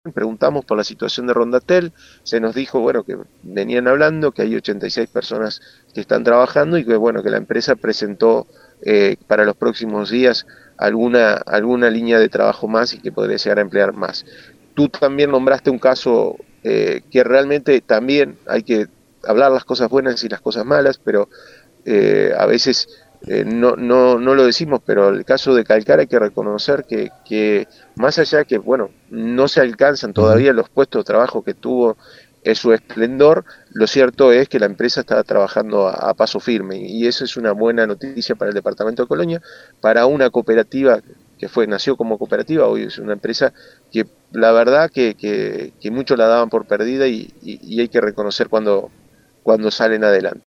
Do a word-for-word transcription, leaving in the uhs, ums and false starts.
Preguntamos por la situación de Rondatel, se nos dijo, bueno, que venían hablando, que hay ochenta y seis personas que están trabajando y que, bueno, que la empresa presentó eh, para los próximos días alguna, alguna línea de trabajo más y que podría llegar a emplear más. Tú también nombraste un caso eh, que realmente también hay que hablar las cosas buenas y las cosas malas, pero eh, a veces eh, no, no, no lo decimos, pero el caso de Calcar hay que reconocer que, que más allá que, bueno, no se alcanzan Ujú. todavía los puestos de trabajo que tuvo en su esplendor, lo cierto es que la empresa está trabajando a, a paso firme y eso es una buena noticia para el departamento de Colonia, para una cooperativa que fue, nació como cooperativa, hoy es una empresa que la verdad que, que, que muchos la daban por perdida y, y, y hay que reconocer cuando, cuando salen adelante.